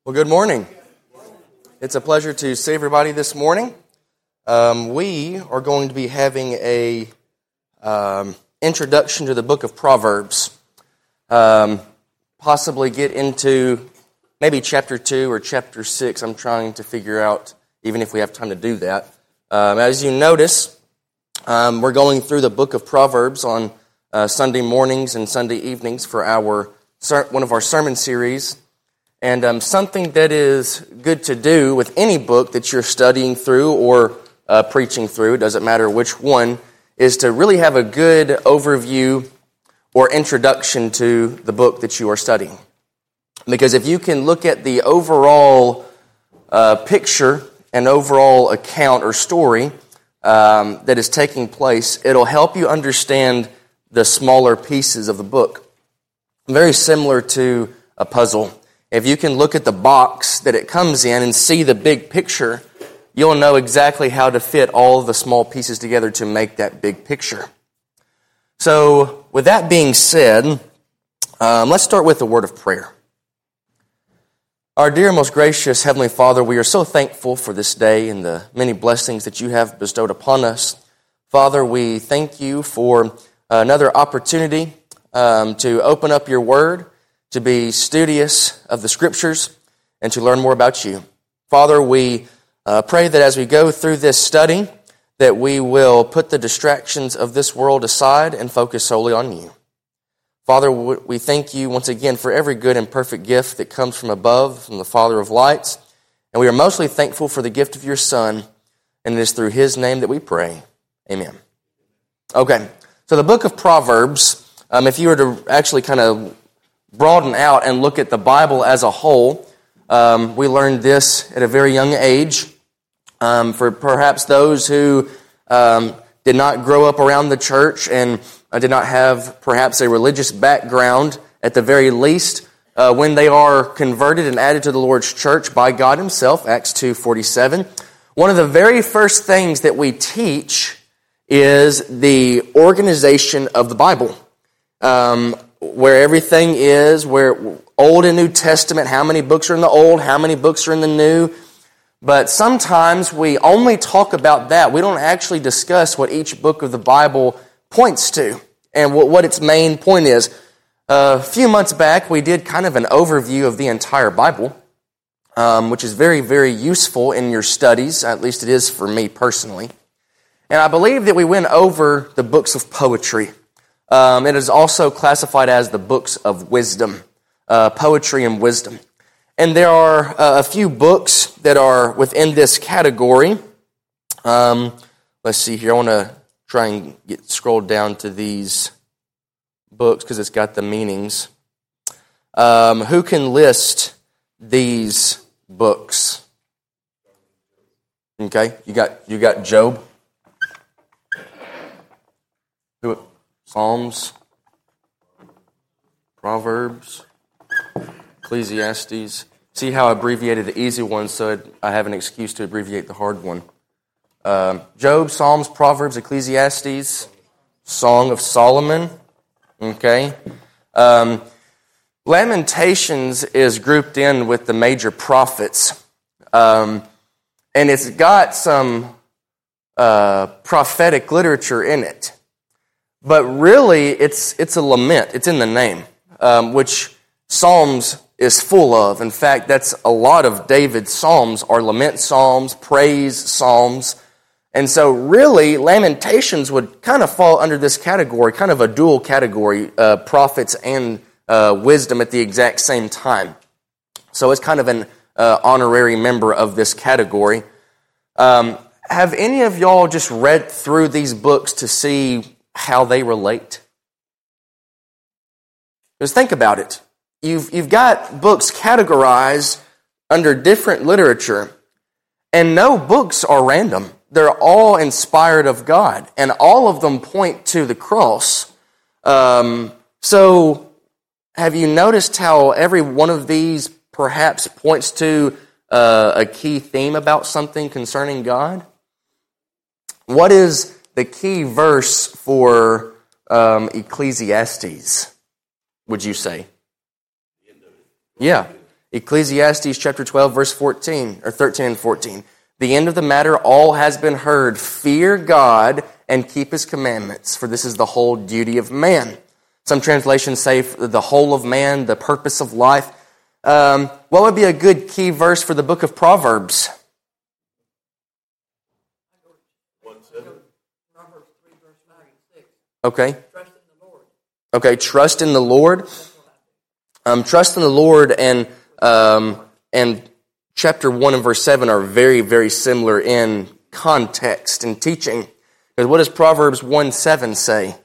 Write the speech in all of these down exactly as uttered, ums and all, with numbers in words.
Well, good morning. It's a pleasure to see everybody this morning. Um, we are going to be having a um, introduction to the book of Proverbs. Um, possibly get into maybe chapter two or chapter six. I'm trying to figure out, even if we have time to do that. Um, as you notice, um, we're going through the book of Proverbs on uh, Sunday mornings and Sunday evenings for our one of our sermon series. And um, something that is good to do with any book that you're studying through or uh, preaching through, doesn't matter which one, is to really have a good overview or introduction to the book that you are studying. Because if you can look at the overall uh, picture and overall account or story um, that is taking place, it'll help you understand the smaller pieces of the book. Very similar to a puzzle. If you can look at the box that it comes in and see the big picture, you'll know exactly how to fit all the small pieces together to make that big picture. So, with that being said, um, let's start with a word of prayer. Our dear, most gracious Heavenly Father, we are so thankful for this day and the many blessings that you have bestowed upon us. Father, we thank you for another opportunity um, to open up your word, to be studious of the Scriptures, and to learn more about you. Father, we uh, pray that as we go through this study, that we will put the distractions of this world aside and focus solely on you. Father, we thank you once again for every good and perfect gift that comes from above, from the Father of lights, and we are mostly thankful for the gift of your Son, and it is through his name that we pray. Amen. Okay, so the book of Proverbs, um, if you were to actually kind of broaden out and look at the Bible as a whole. Um, we learned this at a very young age. Um, for perhaps those who um, did not grow up around the church and uh, did not have perhaps a religious background, at the very least, uh, when they are converted and added to the Lord's church by God himself, Acts two forty-seven, one of the very first things that we teach is the organization of the Bible. Um, where everything is, where Old and New Testament, how many books are in the Old, how many books are in the New. But sometimes we only talk about that. We don't actually discuss what each book of the Bible points to and what its main point is. A few months back, we did kind of an overview of the entire Bible, um, which is very, very useful in your studies. At least it is for me personally. And I believe that we went over the books of poetry. Um, it is also classified as the books of wisdom, uh, poetry and wisdom. And there are uh, a few books that are within this category. Um, let's see here. I want to try and get scrolled down to these books because it's got the meanings. Um, who can list these books? Okay, you got you got Job. Who? Psalms, Proverbs, Ecclesiastes. See how I abbreviated the easy one so I have an excuse to abbreviate the hard one. Um, Job, Psalms, Proverbs, Ecclesiastes, Song of Solomon. Okay. Um, Lamentations is grouped in with the major prophets. Um, and it's got some uh, prophetic literature in it. But really, it's it's a lament. It's in the name, um, which Psalms is full of. In fact, that's a lot of David's Psalms are lament Psalms, praise Psalms. And so really, Lamentations would kind of fall under this category, kind of a dual category, uh, prophets and uh, wisdom at the exact same time. So it's kind of an uh, honorary member of this category. Um, have any of y'all just read through these books to see how they relate? Because think about it. You've, you've got books categorized under different literature, and no books are random. They're all inspired of God, and all of them point to the cross. Um, so, have you noticed how every one of these perhaps points to uh, a key theme about something concerning God? What is the key verse for um, Ecclesiastes, would you say? Yeah. Ecclesiastes chapter twelve, verse fourteen, or thirteen and fourteen. The end of the matter, all has been heard. Fear God and keep His commandments, for this is the whole duty of man. Some translations say the whole of man, the purpose of life. Um, what would be a good key verse for the book of Proverbs? Okay. Okay, trust in the Lord. Um, trust in the Lord and um, and chapter one and verse seven are very, very similar in context and teaching. Because what does Proverbs one seven say?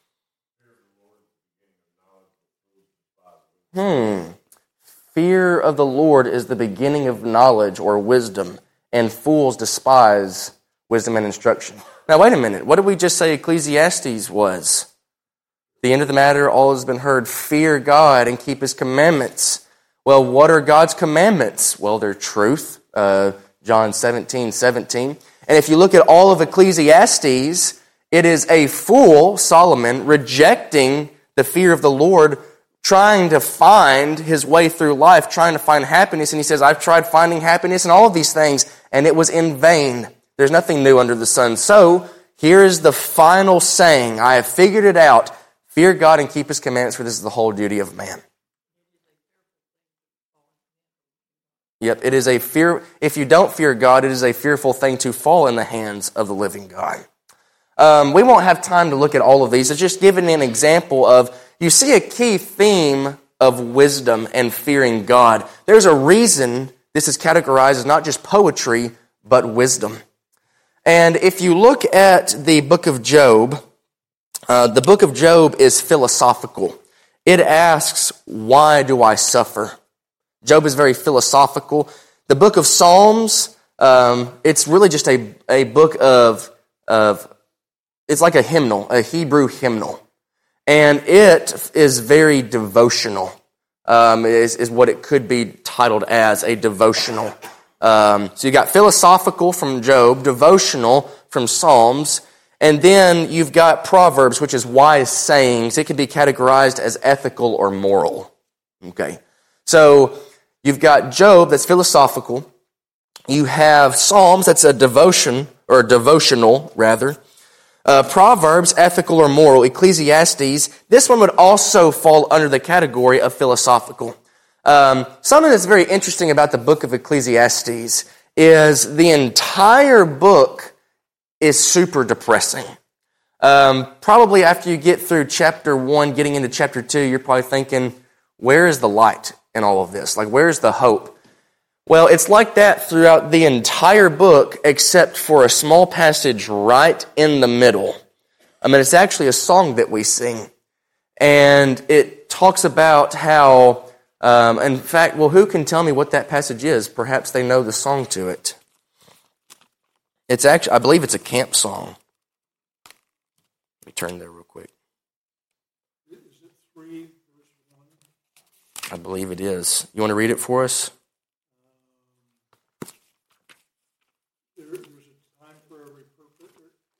Hmm. Fear of the Lord is the beginning of knowledge or wisdom, and fools despise wisdom and instruction. Now, wait a minute. What did we just say Ecclesiastes was? The end of the matter, all has been heard. Fear God and keep His commandments. Well, what are God's commandments? Well, they're truth. Uh, John seventeen, seventeen. And if you look at all of Ecclesiastes, it is a fool, Solomon, rejecting the fear of the Lord, trying to find his way through life, trying to find happiness. And he says, I've tried finding happiness in all of these things, and it was in vain. There's nothing new under the sun. So, here is the final saying. I have figured it out. Fear God and keep His commandments, for this is the whole duty of man. Yep, it is a fear. If you don't fear God, it is a fearful thing to fall in the hands of the living God. Um, we won't have time to look at all of these. It's just giving an example of, you see a key theme of wisdom and fearing God. There's a reason this is categorized as not just poetry, but wisdom. And if you look at the book of Job, uh, the book of Job is philosophical. It asks, why do I suffer? Job is very philosophical. The book of Psalms, um, it's really just a, a book of, of, it's like a hymnal, a Hebrew hymnal. And it is very devotional, um, is, is what it could be titled as, a devotional. Um, so you got philosophical from Job, devotional from Psalms, and then you've got Proverbs, which is wise sayings. It can be categorized as ethical or moral. Okay, so you've got Job, that's philosophical. You have Psalms, that's a devotion, or a devotional, rather. Uh, Proverbs, ethical or moral. Ecclesiastes, this one would also fall under the category of philosophical. Um, something that's very interesting about the book of Ecclesiastes is the entire book is super depressing. Um, probably after you get through chapter one, getting into chapter two, you're probably thinking, where is the light in all of this? Like, where's the hope? Well, it's like that throughout the entire book, except for a small passage right in the middle. I mean, it's actually a song that we sing. And it talks about how, um, in fact, well, who can tell me what that passage is? Perhaps they know the song to it. It's actually, I believe it's a camp song. Let me turn there real quick. Is it three, verse one? I believe it is. You want to read it for us? There, there's a time for every purpose.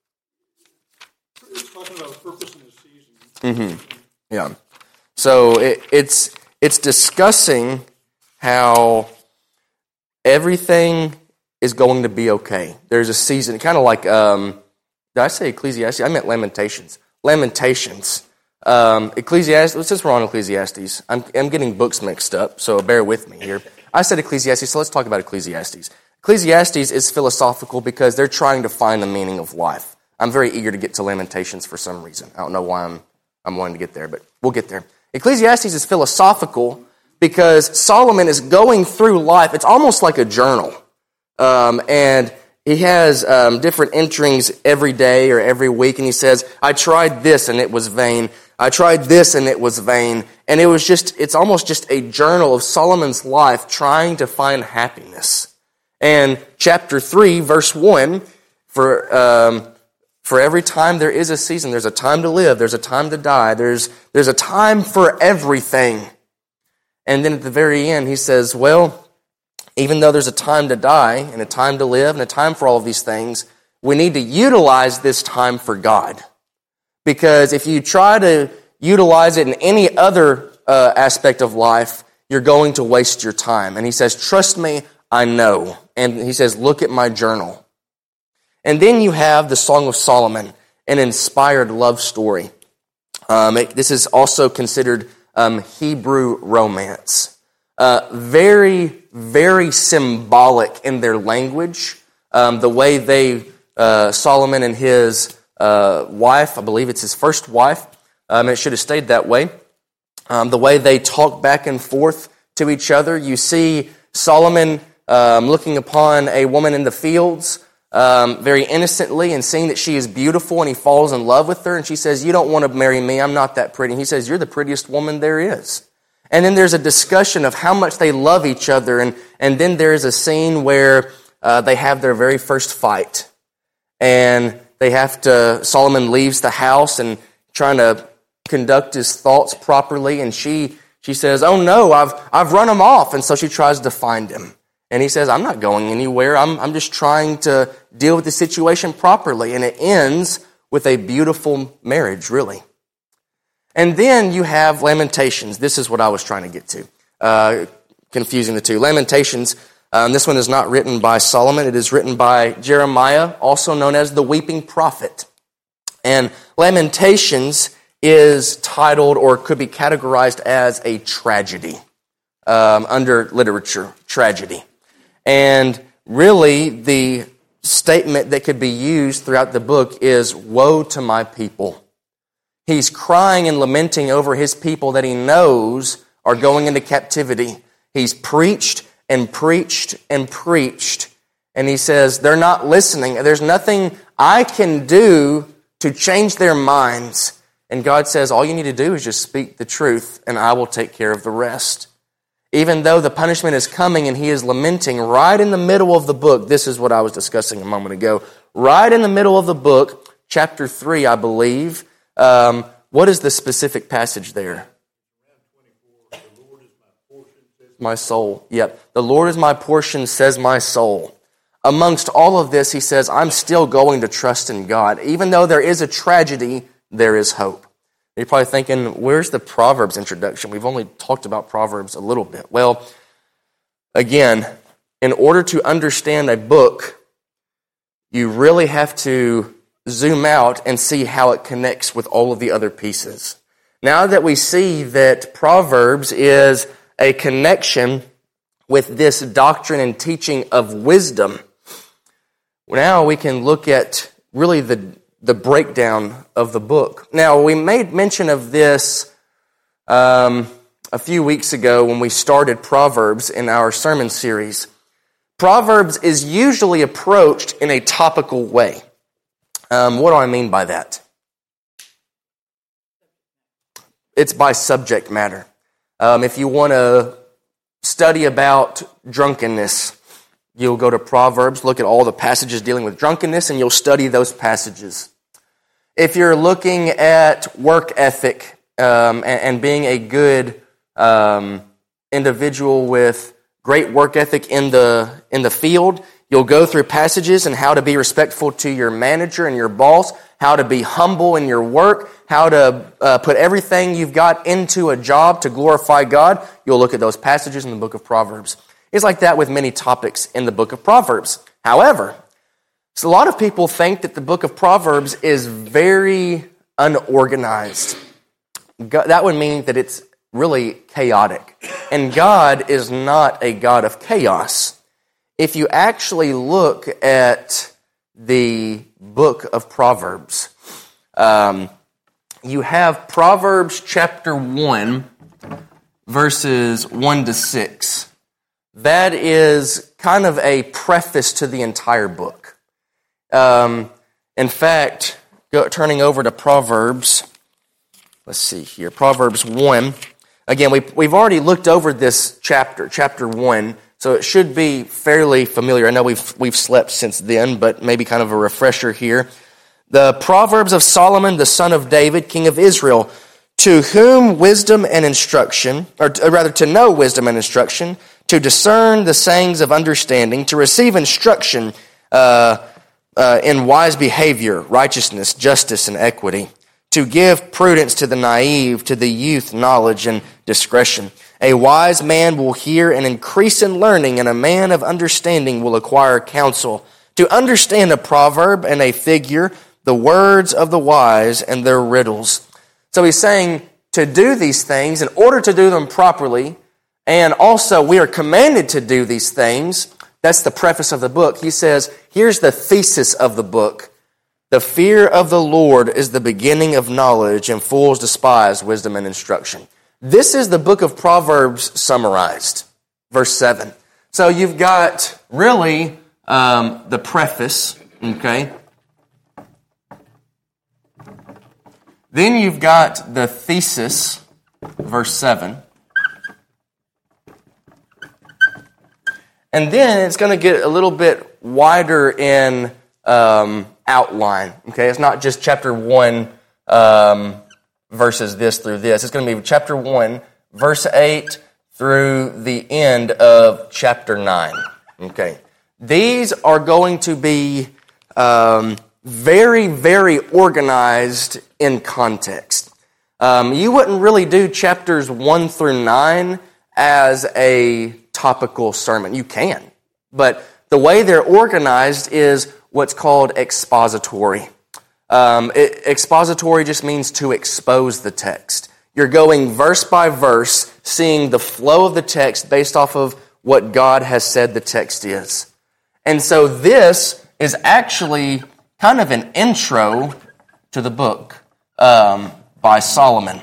It's talking about purpose in the season. Mm-hmm. Yeah. So it, it's it's discussing how everything is going to be okay. There's a season, kind of like, um, did I say Ecclesiastes? I meant Lamentations. Lamentations. Um, Ecclesiastes, since we're on Ecclesiastes, I'm, I'm getting books mixed up, so bear with me here. I said Ecclesiastes, so let's talk about Ecclesiastes. Ecclesiastes is philosophical because they're trying to find the meaning of life. I'm very eager to get to Lamentations for some reason. I don't know why I'm I'm wanting to get there, but we'll get there. Ecclesiastes is philosophical because Solomon is going through life. It's almost like a journal. Um, and he has um, different enterings every day or every week, and he says, I tried this and it was vain. I tried this and it was vain. And it was just, it's almost just a journal of Solomon's life trying to find happiness. And chapter three, verse one, for um, for every time there is a season, there's a time to live, there's a time to die, there's there's a time for everything. And then at the very end, he says, well, even though there's a time to die and a time to live and a time for all of these things, we need to utilize this time for God. Because if you try to utilize it in any other uh, aspect of life, you're going to waste your time. And he says, trust me, I know. And he says, look at my journal. And then you have the Song of Solomon, an inspired love story. Um, it, this is also considered um, Hebrew romance. Uh, very, very symbolic in their language. Um, the way they, uh, Solomon and his uh, wife, I believe it's his first wife, um, it should have stayed that way. Um, the way they talk back and forth to each other. You see Solomon um, looking upon a woman in the fields um, very innocently and seeing that she is beautiful, and he falls in love with her, and she says, you don't want to marry me, I'm not that pretty. And he says, you're the prettiest woman there is. And then there's a discussion of how much they love each other, and, and then there's a scene where uh, they have their very first fight. And they have to, Solomon leaves the house and trying to conduct his thoughts properly, and she she says, oh no, I've I've run him off, and so she tries to find him. And he says, I'm not going anywhere, I'm I'm just trying to deal with the situation properly. And it ends with a beautiful marriage, really. And then you have Lamentations. This is what I was trying to get to, uh, confusing the two. Lamentations, um, this one is not written by Solomon, it is written by Jeremiah, also known as the Weeping Prophet. And Lamentations is titled, or could be categorized as, a tragedy um, under literature, tragedy. And really, the statement that could be used throughout the book is, woe to my people. He's crying and lamenting over his people that he knows are going into captivity. He's preached and preached and preached, and he says, they're not listening. There's nothing I can do to change their minds. And God says, all you need to do is just speak the truth, and I will take care of the rest. Even though the punishment is coming and he is lamenting, right in the middle of the book, this is what I was discussing a moment ago, right in the middle of the book, chapter three, I believe, um, what is the specific passage there? My soul. Yep. The Lord is my portion, says my soul. Amongst all of this, he says, I'm still going to trust in God. Even though there is a tragedy, there is hope. You're probably thinking, where's the Proverbs introduction? We've only talked about Proverbs a little bit. Well, again, in order to understand a book, you really have to zoom out and see how it connects with all of the other pieces. Now that we see that Proverbs is a connection with this doctrine and teaching of wisdom, now we can look at really the the breakdown of the book. Now, we made mention of this um, a few weeks ago when we started Proverbs in our sermon series. Proverbs is usually approached in a topical way. Um, what do I mean by that? It's by subject matter. Um, if you want to study about drunkenness, you'll go to Proverbs, look at all the passages dealing with drunkenness, and you'll study those passages. If you're looking at work ethic um, and, and being a good um, individual with great work ethic in the in the field, you'll go through passages on how to be respectful to your manager and your boss, how to be humble in your work, how to uh, put everything you've got into a job to glorify God. You'll look at those passages in the book of Proverbs. It's like that with many topics in the book of Proverbs. However, so a lot of people think that the book of Proverbs is very unorganized. God, that would mean that it's really chaotic. And God is not a God of chaos. If you actually look at the book of Proverbs, um, you have Proverbs chapter one, verses one to six. That is kind of a preface to the entire book. Um, in fact, go, turning over to Proverbs, let's see here, Proverbs one. Again, we, we've already looked over this chapter, chapter one, so it should be fairly familiar. I know we've we've slept since then, but maybe kind of a refresher here. The Proverbs of Solomon, the son of David, king of Israel, to whom wisdom and instruction, or rather to know wisdom and instruction, to discern the sayings of understanding, to receive instruction uh, uh, in wise behavior, righteousness, justice, and equity, to give prudence to the naive, to the youth knowledge and discretion. A wise man will hear and increase in learning, and a man of understanding will acquire counsel. To understand a proverb and a figure, the words of the wise and their riddles. So he's saying to do these things in order to do them properly, and also we are commanded to do these things. That's the preface of the book. He says, here's the thesis of the book. The fear of the Lord is the beginning of knowledge, and fools despise wisdom and instruction. This is the book of Proverbs summarized. Verse seven. So you've got really um, the preface, okay? Then you've got the thesis, verse seven. And then it's going to get a little bit wider in um, outline. Okay, it's not just chapter one um, verses this through this. It's going to be chapter one, verse eight through the end of chapter nine. Okay, these are going to be um, very, very organized in context. Um, you wouldn't really do chapters one through nine as a topical sermon. You can, but the way they're organized is what's called expository. Um, it, expository just means to expose the text. You're going verse by verse, seeing the flow of the text based off of what God has said the text is. And so this is actually kind of an intro to the book um, by Solomon.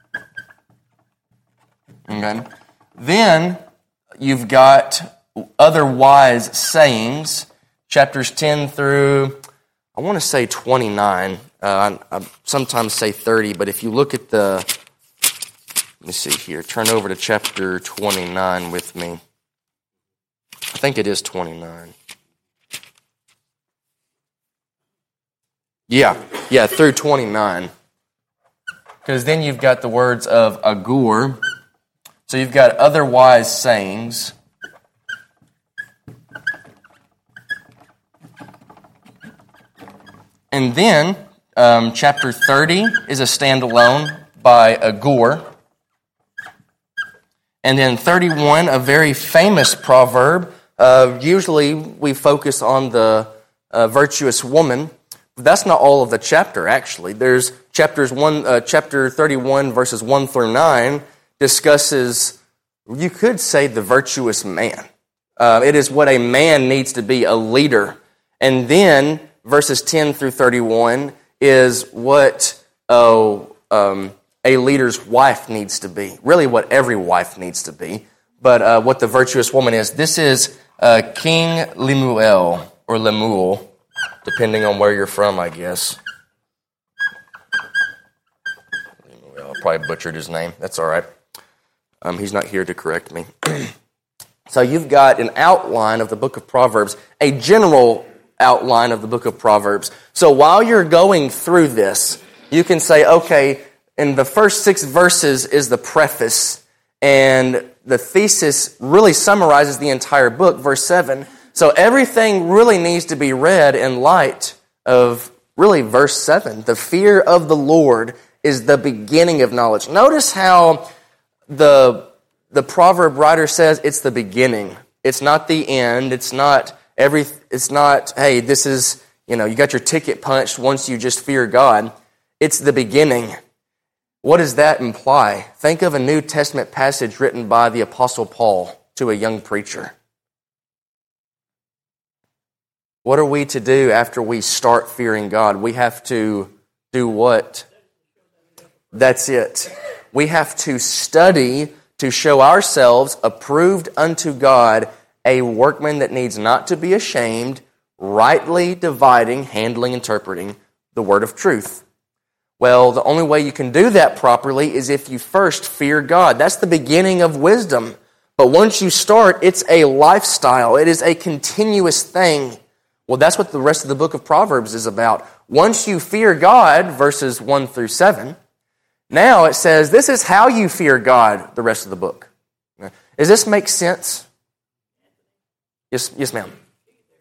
Okay. Then you've got other wise sayings, chapters ten through, I want to say twenty-nine. Uh, I, I sometimes say thirty, but if you look at the, let me see here, turn over to chapter twenty-nine with me. I think it is twenty-nine. Yeah, yeah, through twenty-nine. Because then you've got the words of Agur. So you've got other wise sayings. And then um, chapter thirty is a standalone by Agur. And then thirty-one, a very famous proverb. Uh, usually we focus on the uh, virtuous woman. That's not all of the chapter, actually. There's chapters one, uh, chapter thirty-one, verses one through nine, discusses, you could say, the virtuous man. Uh, it is what a man needs to be, a leader. And then verses ten through thirty-one is what oh, um, a leader's wife needs to be. Really what every wife needs to be. But uh, what the virtuous woman is. This is uh, King Lemuel, or Lemuel, depending on where you're from, I guess. Lemuel, I probably butchered his name. That's all right. Um, he's not here to correct me. So you've got an outline of the book of Proverbs, a general outline of the book of Proverbs. So while you're going through this, you can say, okay, in the first six verses is the preface, and the thesis really summarizes the entire book, verse seven. So everything really needs to be read in light of really verse seven. The fear of the Lord is the beginning of knowledge. Notice how the the proverb writer says it's the beginning. It's not the end. It's not every. It's not, hey, this is, you know, you got your ticket punched once you just fear God. It's the beginning. What does that imply? Think of a New Testament passage written by the Apostle Paul to a young preacher. What are we to do after we start fearing God? We have to do what? That's it. We have to study to show ourselves approved unto God, a workman that needs not to be ashamed, rightly dividing, handling, interpreting the word of truth. Well, the only way you can do that properly is if you first fear God. That's the beginning of wisdom. But once you start, it's a lifestyle. It is a continuous thing. Well, that's what the rest of the book of Proverbs is about. Once you fear God, verses one through seven, now it says, this is how you fear God, the rest of the book. Does this make sense? Yes, yes, ma'am.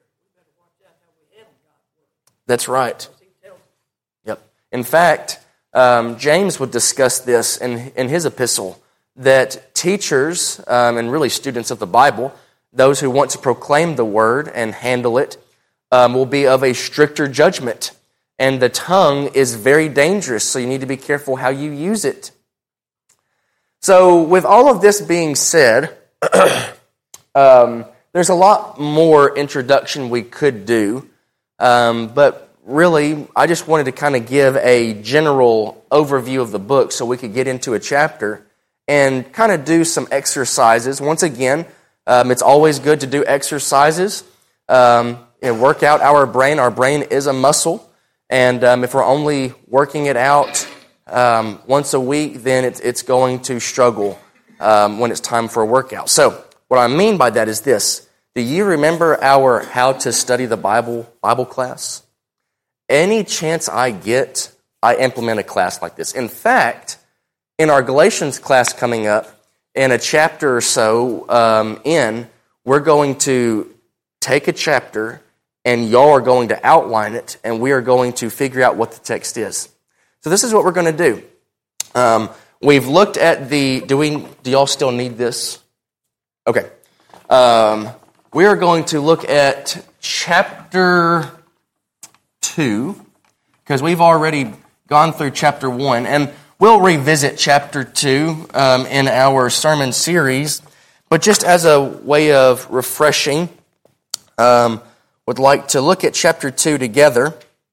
That's right. Yep. In fact, Um, James would discuss this in, in his epistle, that teachers um, and really students of the Bible, those who want to proclaim the word and handle it, um, will be of a stricter judgment. And the tongue is very dangerous, so you need to be careful how you use it. So with all of this being said, um, there's a lot more introduction we could do, um, but really I just wanted to kind of give a general overview of the book so we could get into a chapter and kind of do some exercises. Once again, um, it's always good to do exercises um, and work out our brain. Our brain is a muscle. And um, if we're only working it out um, once a week, then it's, it's going to struggle um, when it's time for a workout. So what I mean by that is this. Do you remember our How to Study the Bible Bible class? Any chance I get, I implement a class like this. In fact, in our Galatians class coming up, in a chapter or so um, in, we're going to take a chapter and y'all are going to outline it, and we are going to figure out what the text is. So this is what we're going to do. Um, we've looked at the, do we? Do y'all still need this? Okay. Um, we are going to look at chapter two, because we've already gone through chapter one, and we'll revisit chapter two um, in our sermon series, but just as a way of refreshing, um, would like to look at chapter two together,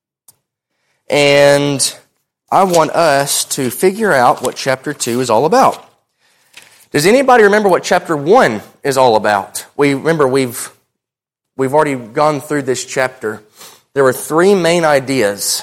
and I want us to figure out what chapter two is all about. Does anybody remember what chapter one is all about? We remember we've we've already gone through this chapter. There were three main ideas.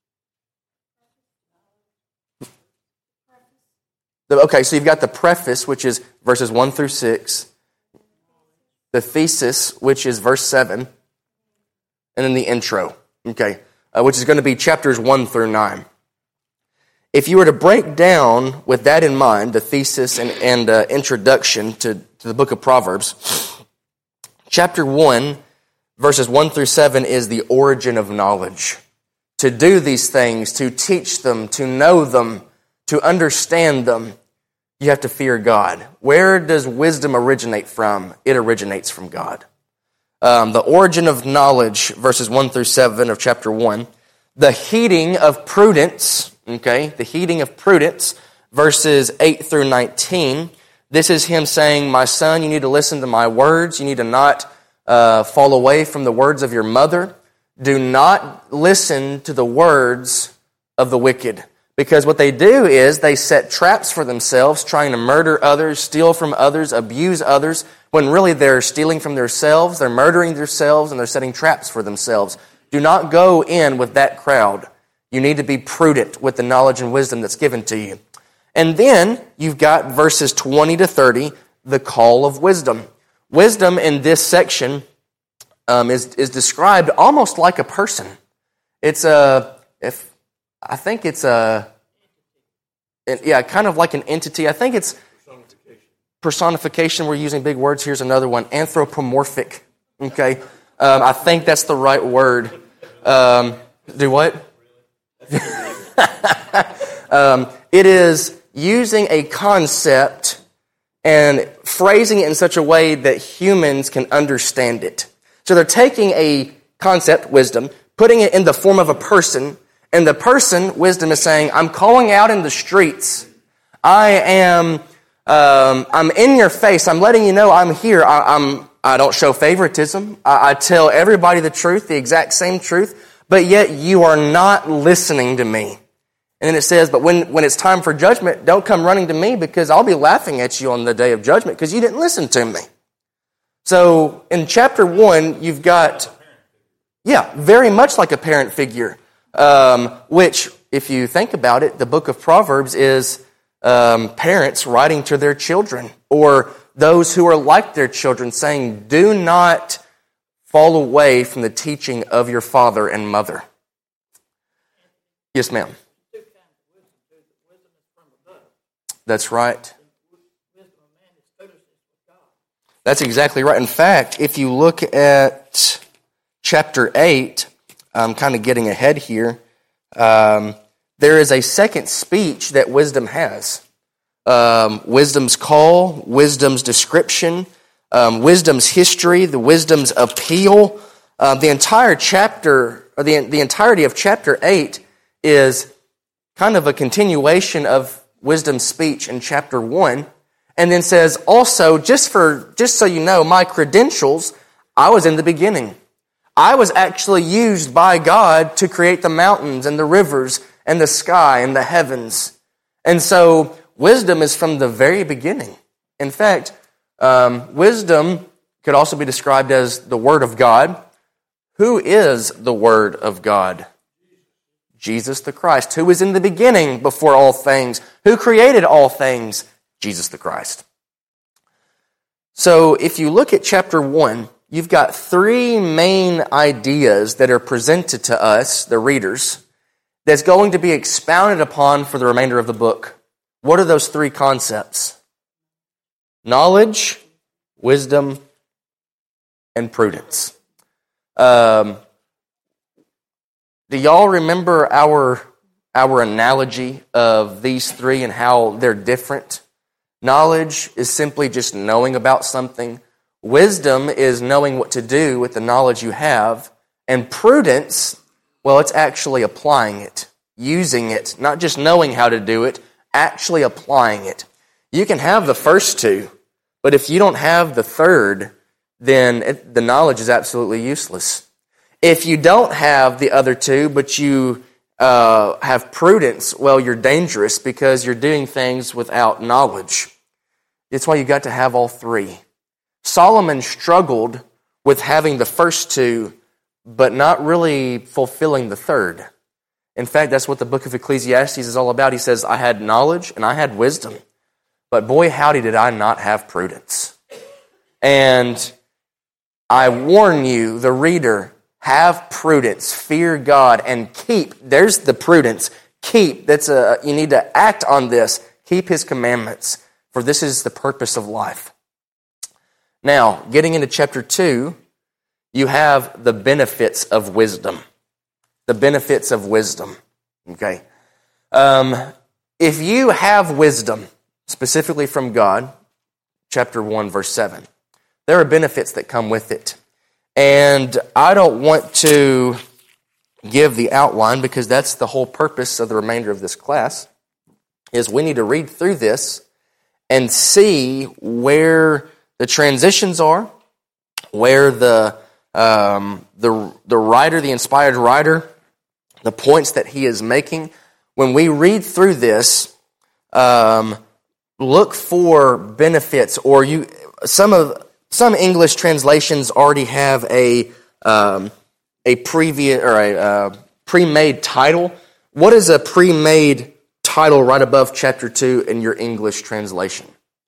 Okay, so you've got the preface, which is verses one through six, the thesis, which is verse seven, and then the intro, okay, uh, which is going to be chapters one through nine. If you were to break down with that in mind, the thesis and, and uh, introduction to, to the book of Proverbs, chapter one, verses one through seven is the origin of knowledge. To do these things, to teach them, to know them, to understand them, you have to fear God. Where does wisdom originate from? It originates from God. Um, the origin of knowledge, verses one through seven of chapter one. The heeding of prudence, okay, the heeding of prudence, verses eight through nineteen. This is him saying, my son, you need to listen to my words. You need to not uh, fall away from the words of your mother. Do not listen to the words of the wicked. Because what they do is they set traps for themselves, trying to murder others, steal from others, abuse others, when really they're stealing from themselves, they're murdering themselves, and they're setting traps for themselves. Do not go in with that crowd. You need to be prudent with the knowledge and wisdom that's given to you. And then you've got verses twenty to thirty, the call of wisdom. Wisdom in this section um, is, is described almost like a person. It's a, if I think it's a, yeah, kind of like an entity. I think it's personification. Personification. We're using big words. Here's another one, anthropomorphic. Okay, um, I think that's the right word. Um, do what? um, it is using a concept and phrasing it in such a way that humans can understand it. So they're taking a concept, wisdom, putting it in the form of a person, and the person, wisdom, is saying, I'm calling out in the streets. I am, um, I'm in your face. I'm letting you know I'm here. I, I'm, I don't show favoritism. I, I tell everybody the truth, the exact same truth, but yet you are not listening to me. And then it says, but when, when it's time for judgment, don't come running to me because I'll be laughing at you on the day of judgment because you didn't listen to me. So in chapter one, you've got, yeah, very much like a parent figure. Um, which, if you think about it, the book of Proverbs is um, parents writing to their children, or those who are like their children, saying, do not fall away from the teaching of your father and mother. Yes, ma'am. That's right. That's exactly right. In fact, if you look at chapter eight, I'm kind of getting ahead here. Um, there is a second speech that wisdom has. Um, wisdom's call, wisdom's description, um, wisdom's history, the wisdom's appeal. Uh, the entire chapter, or the, the entirety of chapter eight is kind of a continuation of wisdom's speech in chapter one, and then says also, just for just so you know, my credentials, I was in the beginning. I was actually used by God to create the mountains and the rivers and the sky and the heavens. And so wisdom is from the very beginning. In fact, um, wisdom could also be described as the Word of God. Who is the Word of God? Jesus the Christ. Who was in the beginning before all things? Who created all things? Jesus the Christ. So if you look at chapter one, you've got three main ideas that are presented to us, the readers, that's going to be expounded upon for the remainder of the book. What are those three concepts? Knowledge, wisdom, and prudence. Um, do y'all remember our, our analogy of these three and how they're different? Knowledge is simply just knowing about something. Wisdom is knowing what to do with the knowledge you have. And prudence, well, it's actually applying it, using it, not just knowing how to do it, actually applying it. You can have the first two, but if you don't have the third, then it, the knowledge is absolutely useless. If you don't have the other two, but you uh, have prudence, well, you're dangerous because you're doing things without knowledge. It's why you got to have all three. Solomon struggled with having the first two, but not really fulfilling the third. In fact, that's what the book of Ecclesiastes is all about. He says, I had knowledge and I had wisdom, but boy, howdy did I not have prudence. And I warn you, the reader, have prudence, fear God, and keep, there's the prudence, keep, that's a, you need to act on this, keep His commandments, for this is the purpose of life. Now, getting into chapter two, you have the benefits of wisdom. The benefits of wisdom, okay? Um, if you have wisdom, specifically from God, chapter one, verse seven, there are benefits that come with it. And I don't want to give the outline because that's the whole purpose of the remainder of this class, is we need to read through this and see where the transitions are, where the um, the the writer, the inspired writer, the points that he is making. When we read through this, um, look for benefits, or you some of some English translations already have a um, a previous or a uh, pre-made title. What is a pre-made title right above chapter two in your English translation?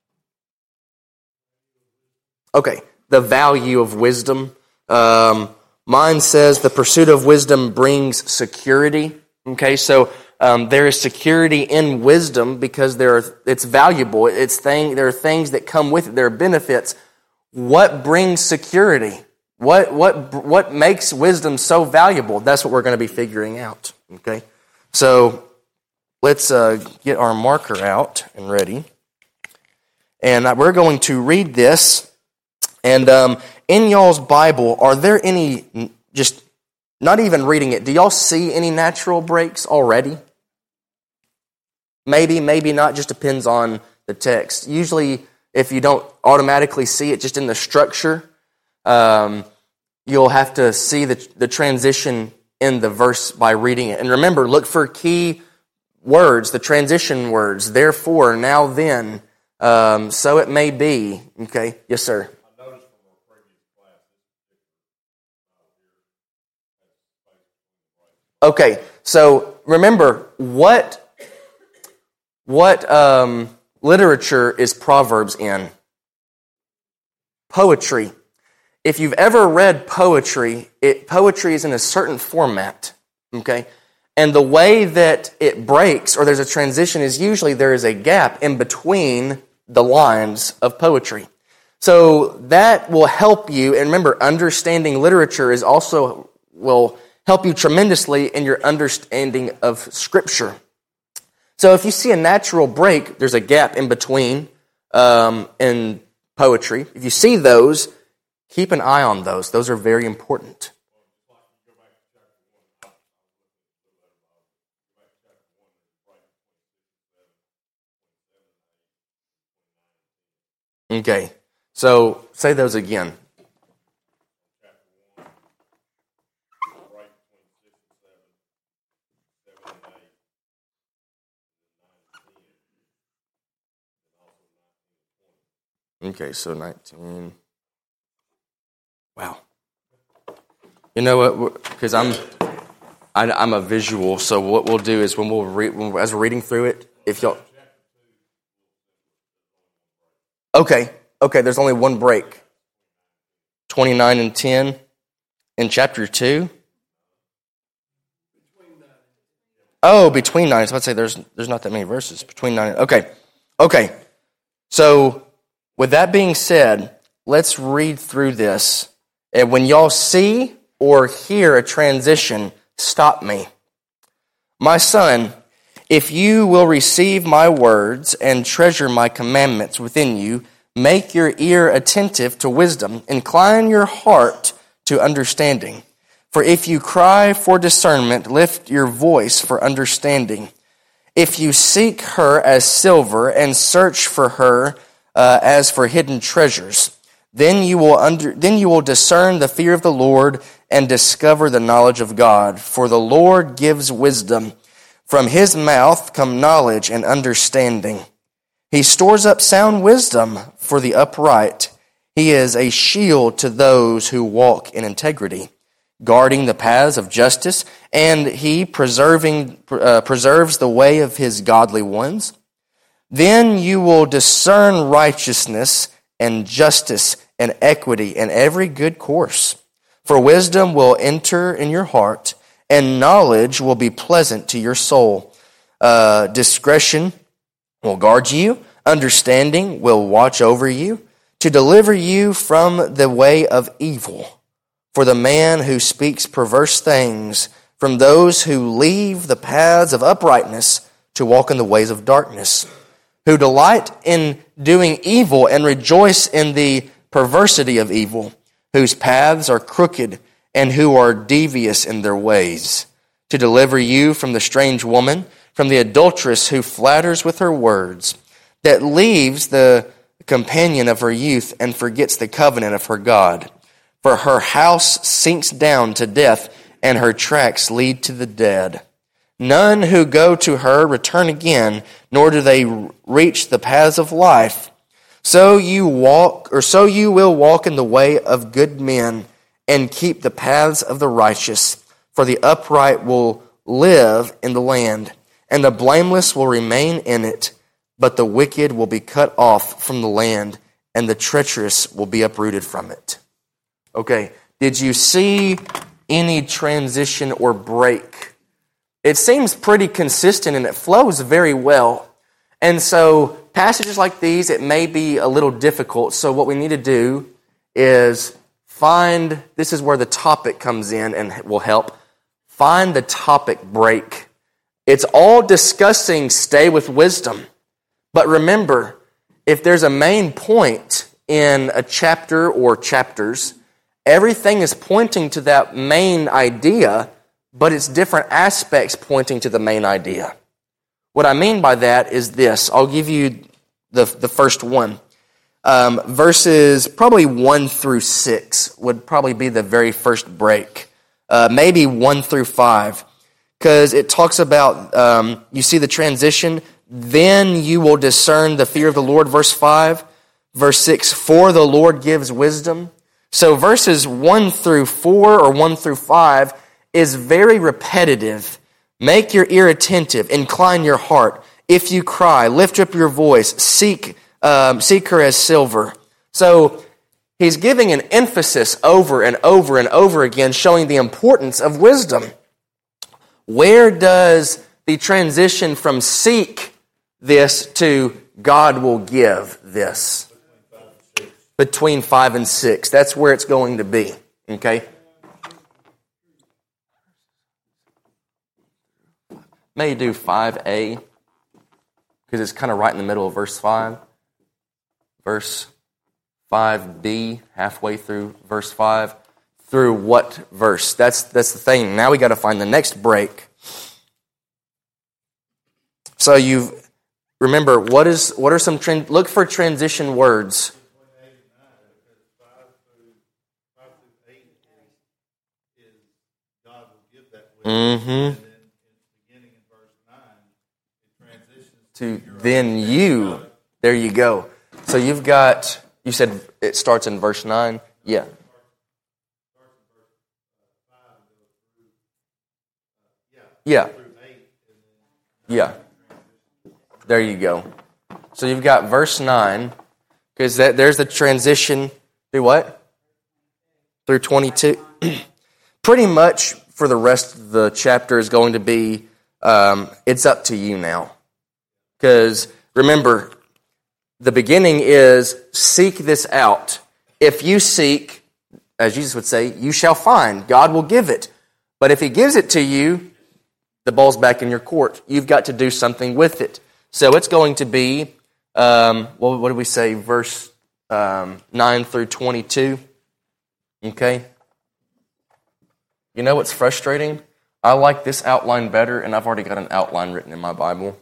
Okay, the value of wisdom. Um, mine says the pursuit of wisdom brings security. Okay, so um, there is security in wisdom because there are, it's valuable. It's thing. There are things that come with it. There are benefits. What brings security? What what what makes wisdom so valuable? That's what we're going to be figuring out. Okay, so let's uh, get our marker out and ready, and we're going to read this. And um, in y'all's Bible, are there any, just not even reading it, do y'all see any natural breaks already? Maybe, maybe not, just depends on the text. Usually, if you don't automatically see it just in the structure, um, you'll have to see the, the transition in the verse by reading it. And remember, look for key words, the transition words, therefore, now then, um, so it may be. Okay, yes, sir. Okay, so remember, what what um, literature is Proverbs in? Poetry. If you've ever read poetry, it, poetry is in a certain format, okay? And the way that it breaks, or there's a transition, is usually there is a gap in between the lines of poetry. So that will help you, and remember, understanding literature is also, will help you tremendously in your understanding of Scripture. So if you see a natural break, there's a gap in between um, in poetry. If you see those, keep an eye on those. Those are very important. Okay, so say those again. Okay, so nineteen. Wow. You know what? Because I'm, I, I'm a visual. So what we'll do is when we'll read, when, as we're reading through it, if y'all. Okay, okay. There's only one break. twenty-nine and ten in chapter two. Oh, between nine. I was about to say there's there's not that many verses between nine. Okay, okay. So with that being said, let's read through this. And when y'all see or hear a transition, stop me. My son, if you will receive my words and treasure my commandments within you, make your ear attentive to wisdom, incline your heart to understanding. For if you cry for discernment, lift your voice for understanding. If you seek her as silver and search for her uh, as for hidden treasures, then you will under, then you will discern the fear of the Lord and discover the knowledge of God. For the Lord gives wisdom. From his mouth come knowledge and understanding. He stores up sound wisdom for the upright. He is a shield to those who walk in integrity, guarding the paths of justice, and he preserving uh, preserves the way of his godly ones. Then you will discern righteousness and justice and equity and every good course. For wisdom will enter in your heart, and knowledge will be pleasant to your soul. Uh, discretion will guard you. Understanding will watch over you, to deliver you from the way of evil. For the man who speaks perverse things, from those who leave the paths of uprightness to walk in the ways of darkness, who delight in doing evil and rejoice in the perversity of evil, whose paths are crooked and who are devious in their ways, to deliver you from the strange woman, from the adulteress who flatters with her words, that leaves the companion of her youth and forgets the covenant of her God. For her house sinks down to death, and her tracks lead to the dead. None who go to her return again, nor do they reach the paths of life. So you walk, or so you will walk in the way of good men, and keep the paths of the righteous. For the upright will live in the land, and the blameless will remain in it. But the wicked will be cut off from the land, and the treacherous will be uprooted from it. Okay, did you see any transition or break? It seems pretty consistent and it flows very well. And so passages like these, it may be a little difficult. So what we need to do is find, this is where the topic comes in and will help. Find the topic break. It's all discussing stay with wisdom. But remember, if there's a main point in a chapter or chapters, everything is pointing to that main idea, but it's different aspects pointing to the main idea. What I mean by that is this. I'll give you the, the first one. Um, verses probably one through six would probably be the very first break. Uh, maybe one through five. Because it talks about, um, you see the transition, then you will discern the fear of the Lord, verse five. Verse six, for the Lord gives wisdom. So verses one through four or one through five is very repetitive. Make your ear attentive, incline your heart. If you cry, lift up your voice, seek, um, seek her as silver. So he's giving an emphasis over and over and over again, showing the importance of wisdom. Where does the transition from seek this to God will give this? Between five and six. That's where it's going to be. Okay? May do five A. because it's kind of right in the middle of verse five. Verse five b, halfway through verse five. Through what verse? That's that's the thing. Now we got to find the next break. So you remember what is what are some trend? Look for transition words. Mm-hmm. To then you. There you go. So you've got. You said it starts in verse nine. Yeah. Yeah. Yeah. There you go. So you've got verse nine, because that there's the transition through what? Through twenty-two. Pretty much for the rest of the chapter is going to be, um, it's up to you now. Because remember, the beginning is seek this out. If you seek, as Jesus would say, you shall find. God will give it. But if He gives it to you, the ball's back in your court. You've got to do something with it. So it's going to be, um, what, what did we say, verse um, nine through twenty-two. Okay? You know what's frustrating? I like this outline better, and I've already got an outline written in my Bible.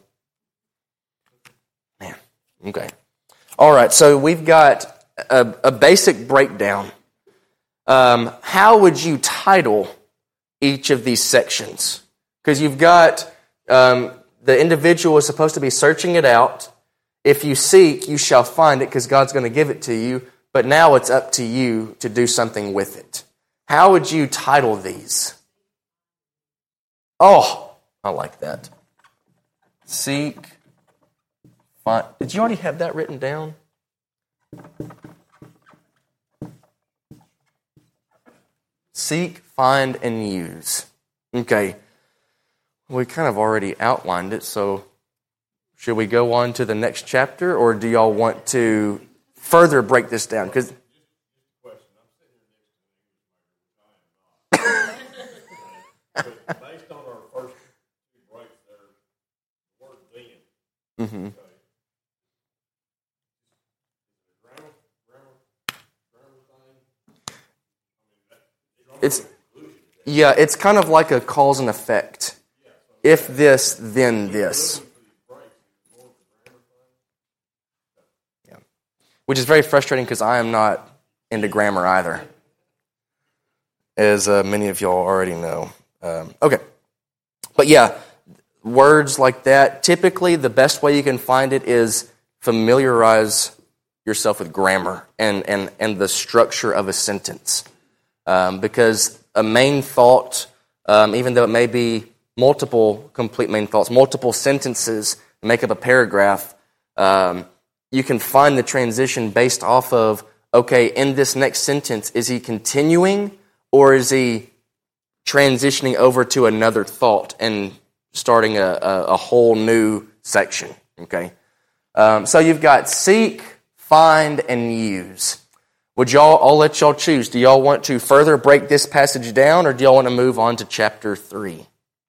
Man, okay. All right, so we've got a, a basic breakdown. Um, how would you title each of these sections? Because you've got, um, the individual is supposed to be searching it out. If you seek, you shall find it, because God's going to give it to you. But now it's up to you to do something with it. How would you title these? Oh, I like that. Seek, find. Did you already have that written down? Seek, find, and use. Okay. We kind of already outlined it, so should we go on to the next chapter, or do y'all want to further break this down? Because based on our first two breaks there, the word then. mm-hmm. Okay. Grammar, grammar, grammar thing. I mean, that, It's yeah, it's kind of like a cause and effect. If this, then this. Yeah, which is very frustrating because I am not into grammar either, as uh, many of y'all already know. Um, okay. But yeah, words like that, typically the best way you can find it is familiarize yourself with grammar and, and, and the structure of a sentence. Um, because a main thought, um, even though it may be multiple complete main thoughts, multiple sentences make up a paragraph, um, you can find the transition based off of, okay, in this next sentence, is he continuing or is he transitioning over to another thought and starting a, a, a whole new section, okay? Um, so you've got seek, find, and use. Would y'all, I'll let y'all choose. Do y'all want to further break this passage down, or do y'all want to move on to chapter three?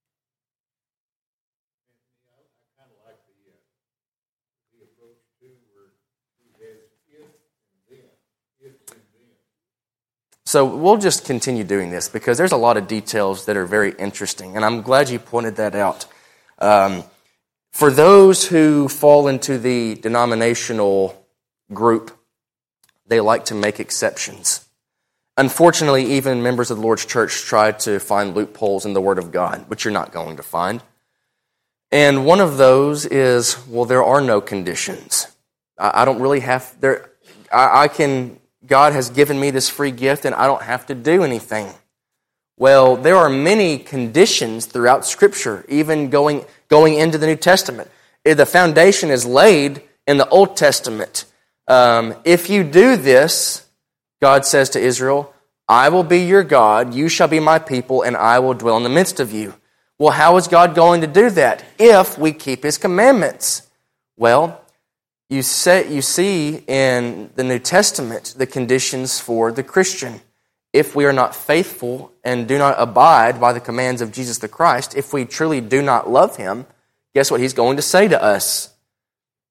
So we'll just continue doing this because there's a lot of details that are very interesting, and I'm glad you pointed that out. Um, for those who fall into the denominational group, they like to make exceptions. Unfortunately, even members of the Lord's church try to find loopholes in the Word of God, which you're not going to find. And one of those is, well, there are no conditions. I, I don't really have, there. I, I can... God has given me this free gift and I don't have to do anything. Well, there are many conditions throughout Scripture, even going going into the New Testament. The foundation is laid in the Old Testament. Um, if you do this, God says to Israel, I will be your God, you shall be my people, and I will dwell in the midst of you. Well, how is God going to do that? If we keep His commandments. Well, You say, you see in the New Testament the conditions for the Christian. If we are not faithful and do not abide by the commands of Jesus the Christ, if we truly do not love Him, guess what He's going to say to us?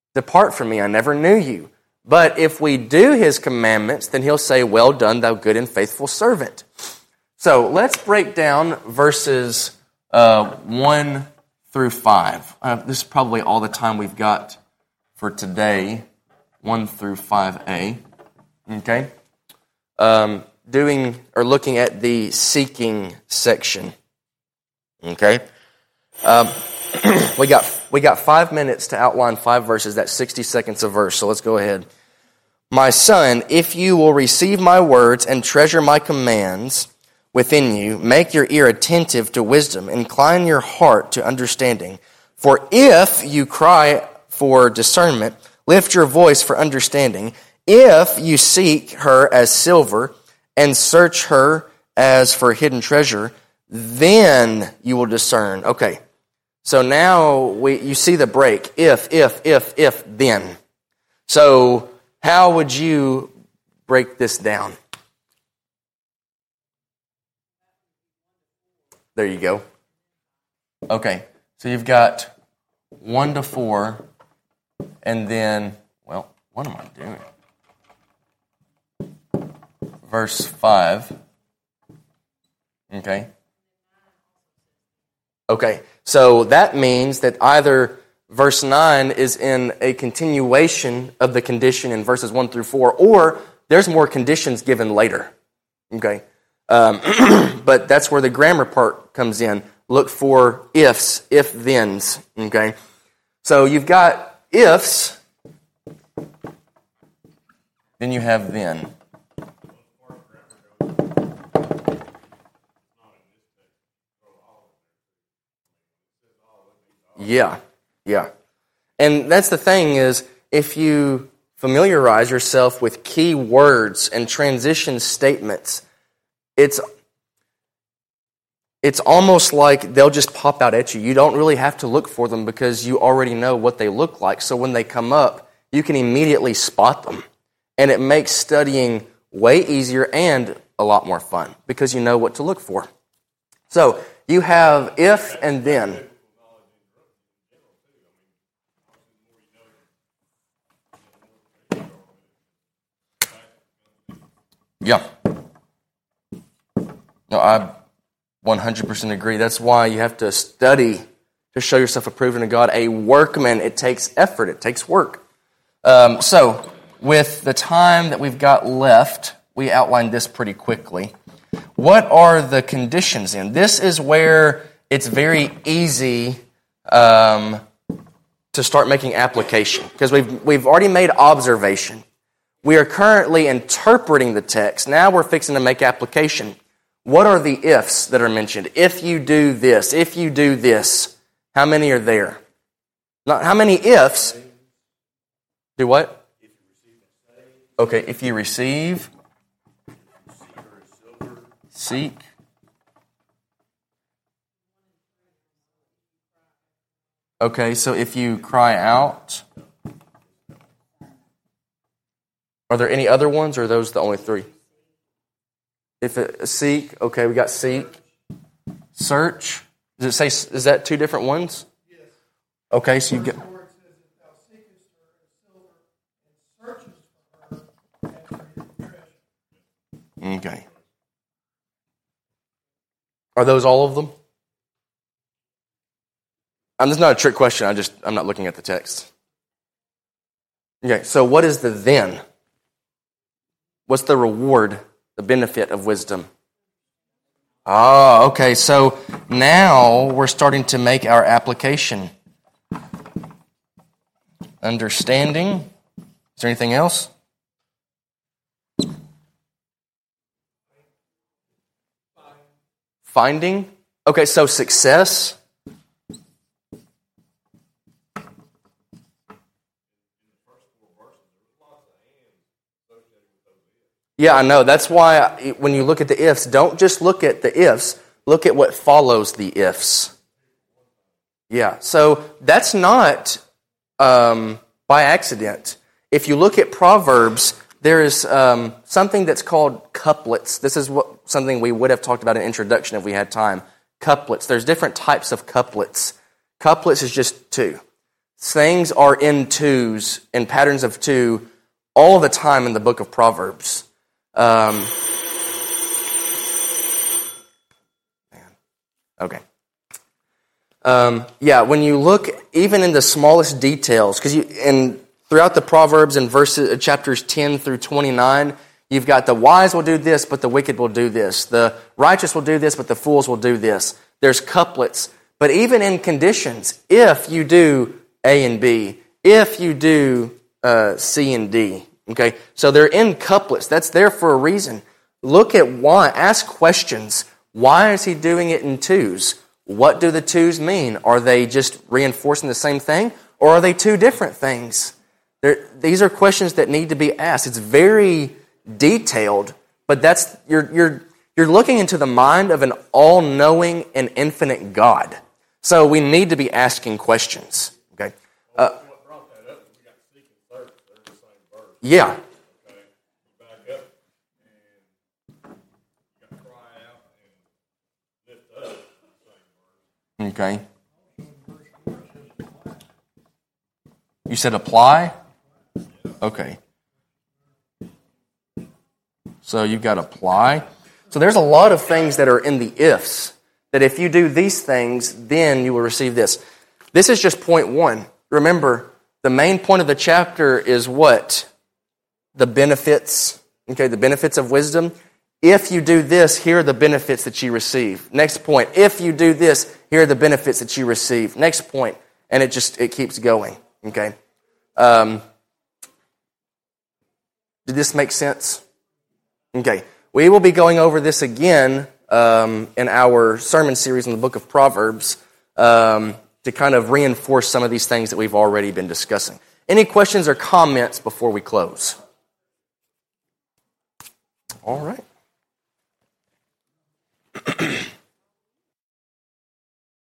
Depart from me, I never knew you. But if we do his commandments, then he'll say, well done, thou good and faithful servant. So let's break down verses uh, one through five. Uh, this is probably all the time we've got for today, one through five a. Okay? Um, doing or looking at the seeking section. Okay? Um, we got we got five minutes to outline five verses. That's sixty seconds a verse. So let's go ahead. My son, if you will receive my words and treasure my commands within you, make your ear attentive to wisdom, incline your heart to understanding. For if you cry for discernment, lift your voice for understanding. If you seek her as silver and search her as for hidden treasure, then you will discern. Okay, so now we you see the break. If, if, if, if, then. So how would you break this down? There you go. Okay, so you've got one to four, and then, well, what am I doing? Verse five. Okay. Okay, so that means that either verse nine is in a continuation of the condition in verses one through four, or there's more conditions given later. Okay, um, but that's where the grammar part comes in. Look for ifs, if-thens. Okay, so you've got ifs, then you have then. Yeah, yeah. And that's the thing is, if you familiarize yourself with key words and transition statements, it's it's almost like they'll just pop out at you. You don't really have to look for them because you already know what they look like. So when they come up, you can immediately spot them. And it makes studying way easier and a lot more fun because you know what to look for. So you have if and then. Yeah. No, I one hundred percent agree. That's why you have to study to show yourself approved unto God. A workman, it takes effort, it takes work. Um, so, with the time that we've got left, we outlined this pretty quickly. What are the conditions in? This is where it's very easy um, to start making application, because we've we've already made observation. We are currently interpreting the text. Now we're fixing to make application. What are the ifs that are mentioned? If you do this, if you do this, how many are there? Not how many ifs? Do what? Okay, if you receive, seek. Okay, so if you cry out. Are there any other ones, or are those the only three? If it, seek, okay, we got seek. Search. Does it say, is that two different ones? Yes. Okay, so you get. Okay. Are those all of them? Um, this is not a trick question. I just I'm not looking at the text. Okay, so what is the then? What's the reward, the benefit of wisdom? Ah, okay, so now we're starting to make our application. Understanding. Is there anything else? Finding. Okay, so success. Yeah, I know. That's why when you look at the ifs, don't just look at the ifs. Look at what follows the ifs. Yeah, so that's not um, by accident. If you look at Proverbs, there is um, something that's called couplets. This is what something we would have talked about in introduction if we had time. Couplets. There's different types of couplets. Couplets is just two. things are in twos and patterns of two all the time in the book of Proverbs. Um, man. Okay. Um, yeah, when you look even in the smallest details, because you in throughout the Proverbs in verses chapters ten through twenty-nine, you've got the wise will do this, but the wicked will do this. The righteous will do this, but the fools will do this. There's couplets. But even in conditions, if you do A and B, if you do uh, C and D, okay? So they're in couplets. That's there for a reason. Look at why. Ask questions. Why is he doing it in twos? What do the twos mean? Are they just reinforcing the same thing? Or are they two different things? They're, these are questions that need to be asked. It's very detailed, but that's you're you're you're looking into the mind of an all-knowing and infinite God. So we need to be asking questions. Okay. Uh, What brought that up? We got seek and search. They're the same verse. yeah. Okay. You back up and you got cry out and lift up. The same verse. Okay. You said apply? Okay. So you've got apply. So there's a lot of things that are in the ifs, that if you do these things, then you will receive this. This is just point one. Remember, the main point of the chapter is what? The benefits, okay, the benefits of wisdom. If you do this, here are the benefits that you receive. Next point, if you do this, here are the benefits that you receive. Next point, and it just, it keeps going, okay? Um, did this make sense? Okay, we will be going over this again um, in our sermon series in the book of Proverbs um, to kind of reinforce some of these things that we've already been discussing. Any questions or comments before we close? All right.